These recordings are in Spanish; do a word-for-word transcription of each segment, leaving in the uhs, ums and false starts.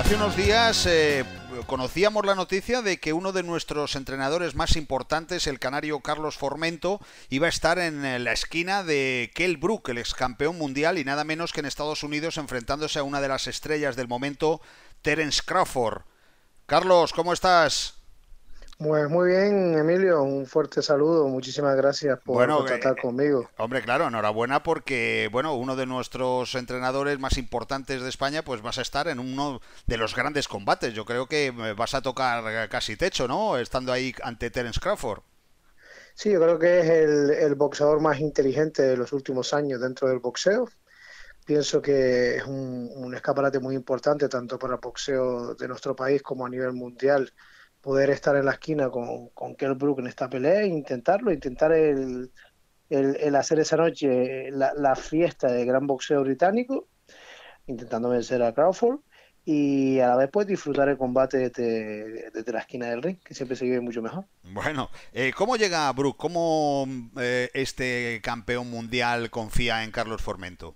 hace unos días eh, conocíamos la noticia de que uno de nuestros entrenadores más importantes, el canario Carlos Formento, iba a estar en la esquina de Kell Brook, el ex campeón mundial, y nada menos que en Estados Unidos, enfrentándose a una de las estrellas del momento, Terence Crawford. Carlos, ¿cómo estás? Pues muy bien, Emilio, un fuerte saludo. Muchísimas gracias por Bueno, eh, contactar eh, conmigo. hombre, claro, enhorabuena porque, bueno, uno de nuestros entrenadores más importantes de España, pues vas a estar en uno de los grandes combates. Yo creo que eh, vas a tocar casi techo, ¿no? Estando ahí ante Terence Crawford. Sí, yo creo que es el, el boxeador más inteligente de los últimos años dentro del boxeo. Pienso que es un, un escaparate muy importante tanto para el boxeo de nuestro país como a nivel mundial. Poder estar en la esquina con, con Kell Brook en esta pelea e intentarlo, intentar el, el, el hacer esa noche la, la fiesta del gran boxeo británico intentando vencer a Crawford y a la vez pues disfrutar el combate desde, desde la esquina del ring, que siempre se vive mucho mejor. Bueno, eh, ¿cómo llega Brook? ¿Cómo eh, este campeón mundial confía en Carlos Formento?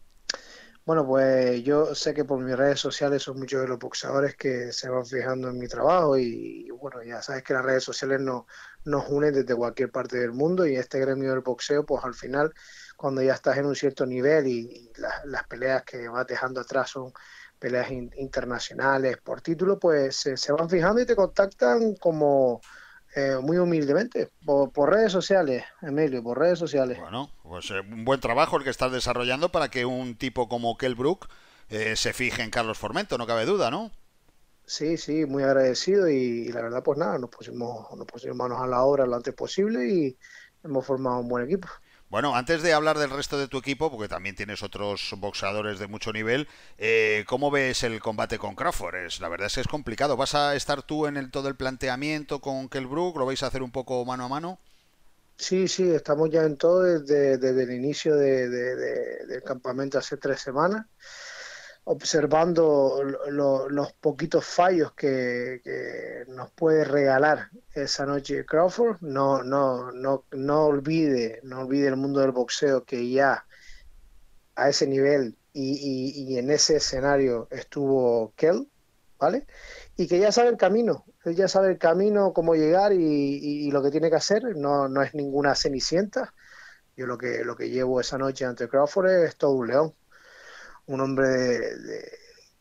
Bueno, pues yo sé que por mis redes sociales son muchos de los boxeadores que se van fijando en mi trabajo y, y bueno, ya sabes que las redes sociales no, nos unen desde cualquier parte del mundo y este gremio del boxeo, pues al final, cuando ya estás en un cierto nivel y, y la, las peleas que vas dejando atrás son peleas in, internacionales por título, pues se, se van fijando y te contactan como eh, muy humildemente por, por redes sociales, Emilio, por redes sociales. Bueno, pues eh, un buen trabajo el que estás desarrollando para que un tipo como Kell Brook eh, se fije en Carlos Formento, no cabe duda, ¿no? Sí, sí, muy agradecido y, y la verdad, pues nada, nos pusimos, nos pusimos manos a la obra lo antes posible y hemos formado un buen equipo. Bueno, antes de hablar del resto de tu equipo, porque también tienes otros boxeadores de mucho nivel, eh, ¿cómo ves el combate con Crawford? Es, la verdad es que es complicado. ¿Vas a estar tú en el, todo el planteamiento con Kell Brook? ¿Lo vais a hacer un poco mano a mano? Sí, sí, estamos ya en todo desde, desde el inicio de, de- de- del campamento hace tres semanas, observando lo- lo- los poquitos fallos que, que nos puede regalar esa noche Crawford. No, no, no, no olvide, no olvide el mundo del boxeo que ya a ese nivel y, y- y en ese escenario estuvo Kell, ¿vale? Y que ya sabe el camino, él ya sabe el camino, cómo llegar y, y- y lo que tiene que hacer, no, no es ninguna cenicienta. Yo lo que, lo que llevo esa noche ante Crawford es todo un león, un hombre de, de-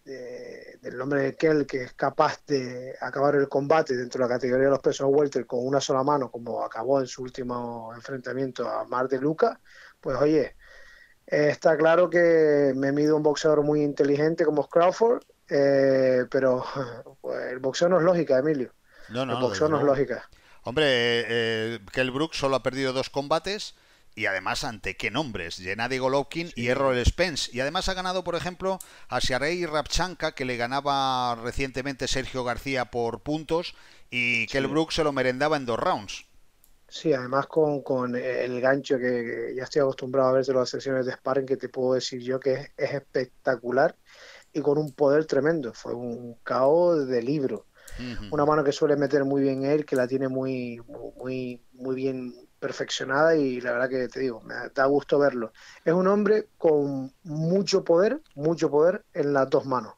de- del nombre de Kell que es capaz de acabar el combate dentro de la categoría de los pesos welter con una sola mano, como acabó en su último enfrentamiento a Mar de Luca, pues oye, eh, está claro que me mido un boxeador muy inteligente como es Crawford, eh, pero pues, el boxeo no es lógica, Emilio. No, El no, boxeo desde no es luego. lógica. Hombre, eh, Kell Brook solo ha perdido dos combates y además ante qué nombres, Gennady Golovkin y Sí, Errol Spence. Y además ha ganado, por ejemplo, a Sharei Rabchanka, que le ganaba recientemente Sergio García por puntos, y Kell sí. Brook se lo merendaba en dos rounds. Sí, además con, con el gancho que, que ya estoy acostumbrado a ver de las sesiones de sparring que te puedo decir yo que es, es espectacular y con un poder tremendo. Fue un caos de libro. Una mano que suele meter muy bien él, que la tiene muy, muy, muy bien perfeccionada y la verdad que te digo, me da gusto verlo. Es un hombre con mucho poder, mucho poder en las dos manos.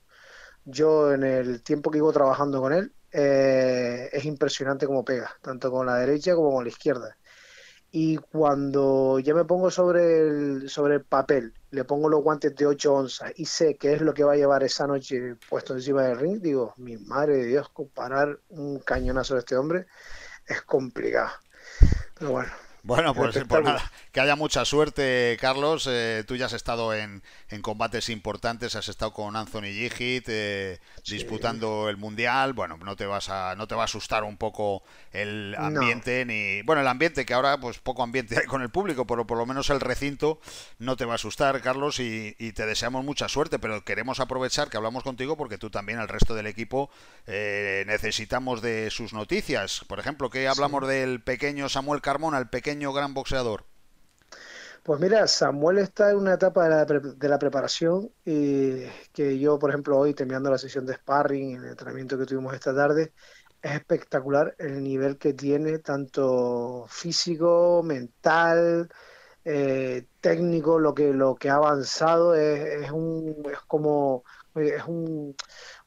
Yo en el tiempo que llevo trabajando con él, eh, es impresionante cómo pega, tanto con la derecha como con la izquierda. Y cuando ya me pongo sobre el, sobre el papel, le pongo los guantes de ocho onzas y sé qué es lo que va a llevar esa noche puesto encima del ring, digo, mi madre de Dios, comparar un cañonazo de este hombre es complicado. Pero bueno, Bueno, el pues, pues espectáculo. nada, que haya mucha suerte, Carlos. Eh, tú ya has estado en, en combates importantes, has estado con Anthony Gigit, eh, Sí, disputando el mundial. Bueno, no te vas a, no te va a asustar un poco el no, ambiente ni, bueno, el ambiente que ahora pues poco ambiente hay con el público, pero por lo menos el recinto no te va a asustar, Carlos, y, y te deseamos mucha suerte. Pero queremos aprovechar que hablamos contigo porque tú también, el resto del equipo, eh, necesitamos de sus noticias. Por ejemplo, que hablamos sí. del pequeño Samuel Carmona, el pequeño gran boxeador. Pues mira, Samuel está en una etapa de la, pre- de la preparación y que yo, por ejemplo, hoy terminando la sesión de sparring, el entrenamiento que tuvimos esta tarde, es espectacular el nivel que tiene, tanto físico, mental, eh, técnico, lo que, lo que ha avanzado es, es un, es como, es un,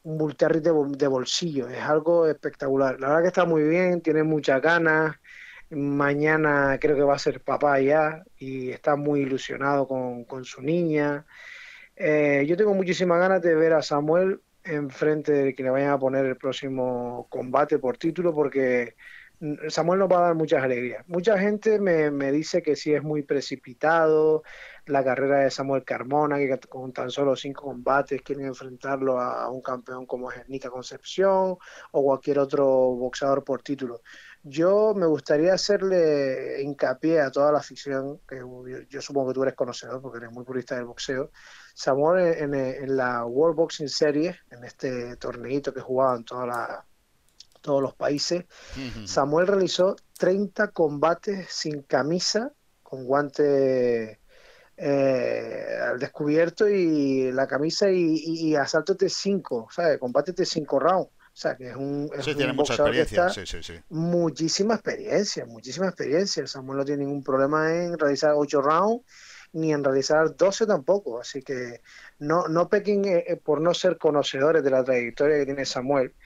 un Bull Terrier de, de bolsillo, es algo espectacular. La verdad que está muy bien, tiene muchas ganas. Mañana creo que va a ser papá ya y está muy ilusionado con, con su niña. Eh, yo tengo muchísimas ganas de ver a Samuel enfrente de que le vayan a poner el próximo combate por título, porque mm, Samuel nos va a dar muchas alegrías. Mucha gente me, me dice que sí es muy precipitado la carrera de Samuel Carmona, que con tan solo cinco combates quieren enfrentarlo a, a un campeón como es Nica Concepción o cualquier otro boxeador por título. Yo me gustaría hacerle hincapié a toda la afición, que yo, yo supongo que tú eres conocedor porque eres muy purista del boxeo. Samuel en, en, en la World Boxing Series, en este torneito que jugaban toda la, todos los países, Samuel realizó treinta combates sin camisa, con guantes eh, al descubierto y la camisa y, y, y asaltos de cinco, ¿sabes? Combates de cinco rounds. O sea, que es un, es Sí, tiene un mucha boxeador que experiencia, está sí, sí, sí. muchísima experiencia, muchísima experiencia. Samuel no tiene ningún problema en realizar ocho rounds ni en realizar doce tampoco. Así que no, no pequen eh, por no ser conocedores de la trayectoria que tiene Samuel,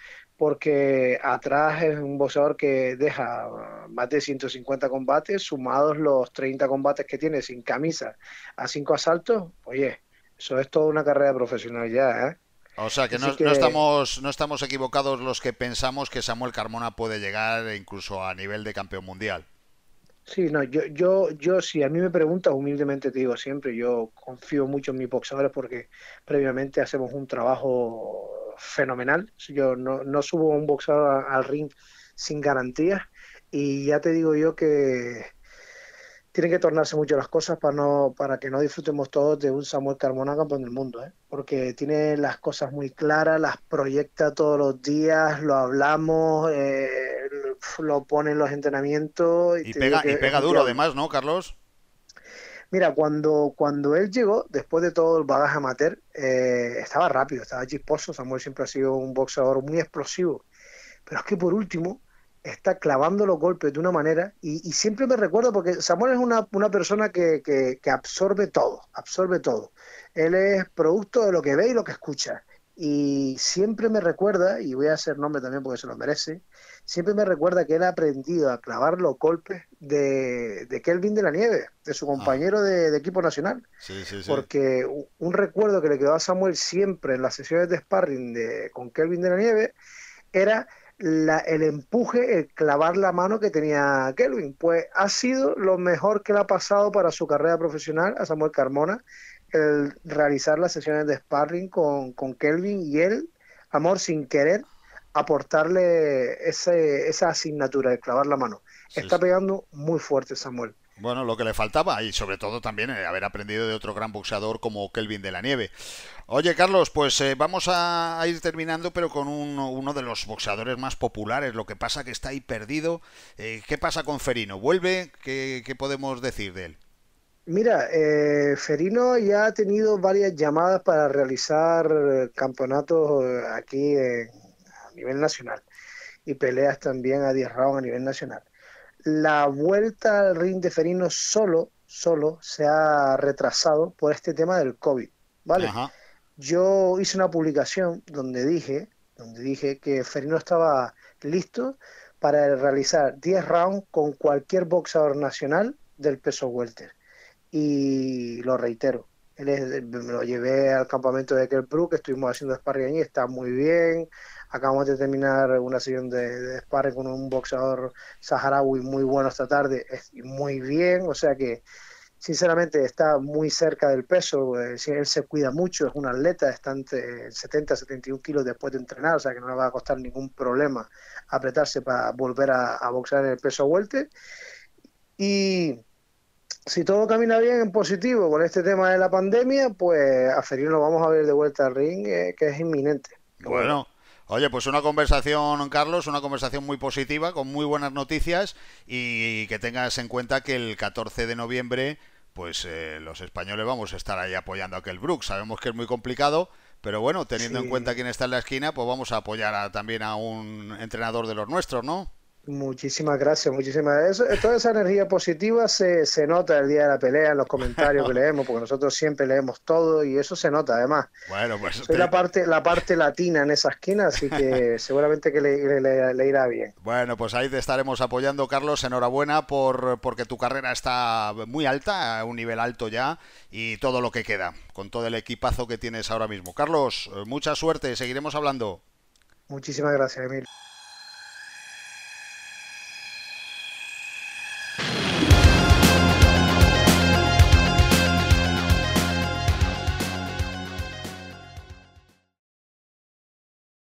porque atrás es un boxeador que deja más de ciento cincuenta combates, sumados los treinta combates que tiene sin camisa a cinco asaltos. Oye, eso es toda una carrera profesional ya, ¿eh? O sea que Así no, no que estamos no estamos equivocados los que pensamos que Samuel Carmona puede llegar incluso a nivel de campeón mundial. sí, no, yo, yo, yo, si a mí me preguntas, humildemente te digo siempre, yo confío mucho en mis boxeadores porque previamente hacemos un trabajo fenomenal. Yo no, no subo a un boxeador al ring sin garantías y ya te digo yo que tienen que tornarse mucho las cosas para no, para que no disfrutemos todos de un Samuel Carmona campeón del mundo, ¿eh? Porque tiene las cosas muy claras, las proyecta todos los días, lo hablamos, eh, lo pone en los entrenamientos y Y te digo pega, que y es pega un duro diablo. además, ¿no, Carlos? Mira, cuando, cuando él llegó, después de todo el bagaje amateur, eh, estaba rápido, estaba chisposo. Samuel siempre ha sido un boxeador muy explosivo. Pero es que por último está clavando los golpes de una manera y, y siempre me recuerdo porque Samuel es una, una persona que, que, que absorbe todo, absorbe todo. Él es producto de lo que ve y lo que escucha. Y siempre me recuerda, y voy a hacer nombre también porque se lo merece, siempre me recuerda que él ha aprendido a clavar los golpes de, de Kelvin de la Nieve, de su Ah, compañero de, de equipo nacional. sí, sí, sí. Porque un recuerdo que le quedó a Samuel siempre en las sesiones de sparring de, con Kelvin de la Nieve era la, el empuje, el clavar la mano que tenía Kelvin. Pues ha sido lo mejor que le ha pasado para su carrera profesional a Samuel Carmona, el realizar las sesiones de sparring con, con Kelvin y él, amor, sin querer, aportarle ese, esa asignatura de clavar la mano. Sí, Está sí. pegando muy fuerte Samuel. Bueno, lo que le faltaba y sobre todo también eh, haber aprendido de otro gran boxeador como Kelvin de la Nieve. Oye, Carlos, pues eh, vamos a, a ir terminando, pero con un- uno de los boxeadores más populares. Lo que pasa que está ahí perdido. Eh, ¿qué pasa con Ferino? ¿Vuelve? ¿Qué, qué podemos decir de él? Mira, eh, Ferino ya ha tenido varias llamadas para realizar eh, campeonatos eh, aquí en- a nivel nacional y peleas también a diez rounds a nivel nacional. La vuelta al ring de Ferino solo, solo se ha retrasado por este tema del COVID, ¿vale? Ajá. Yo hice una publicación donde dije, donde dije que Ferino estaba listo para realizar diez rounds con cualquier boxeador nacional del peso welter y lo reitero. Él es- me lo llevé al campamento de Brook, estuvimos haciendo sparring allí, está muy bien. Acabamos de terminar una sesión de, de sparring con un boxeador saharaui muy bueno esta tarde, es- muy bien, o sea que sinceramente está muy cerca del peso, eh, si él se cuida mucho, es un atleta, está entre setenta a setenta y uno kilos después de entrenar, o sea que no le va a costar ningún problema apretarse para volver a, a boxear en el peso welter. Y si todo camina bien en positivo con este tema de la pandemia, pues a Ferino lo vamos a ver de vuelta al ring, eh, que es inminente, lo veo. Bueno, oye, pues una conversación, Carlos, una conversación muy positiva, con muy buenas noticias y que tengas en cuenta que el catorce de noviembre, pues eh, los españoles vamos a estar ahí apoyando a Kell Brook. Sabemos que es muy complicado, pero bueno, teniendo en cuenta Sí, quién está en la esquina, pues vamos a apoyar a- también a un entrenador de los nuestros, ¿no? Muchísimas gracias, muchísimas gracias. Eso, toda esa energía positiva se, se nota el día de la pelea, en los comentarios que leemos, porque nosotros siempre leemos todo y eso se nota además. Bueno, pues Soy te... la parte la parte latina en esa esquina, así que seguramente que le, le, le irá bien. Bueno, pues ahí te estaremos apoyando, Carlos. Enhorabuena por porque tu carrera está muy alta, a un nivel alto ya, y todo lo que queda, con todo el equipazo que tienes ahora mismo. Carlos, mucha suerte, seguiremos hablando. Muchísimas gracias, Emilio.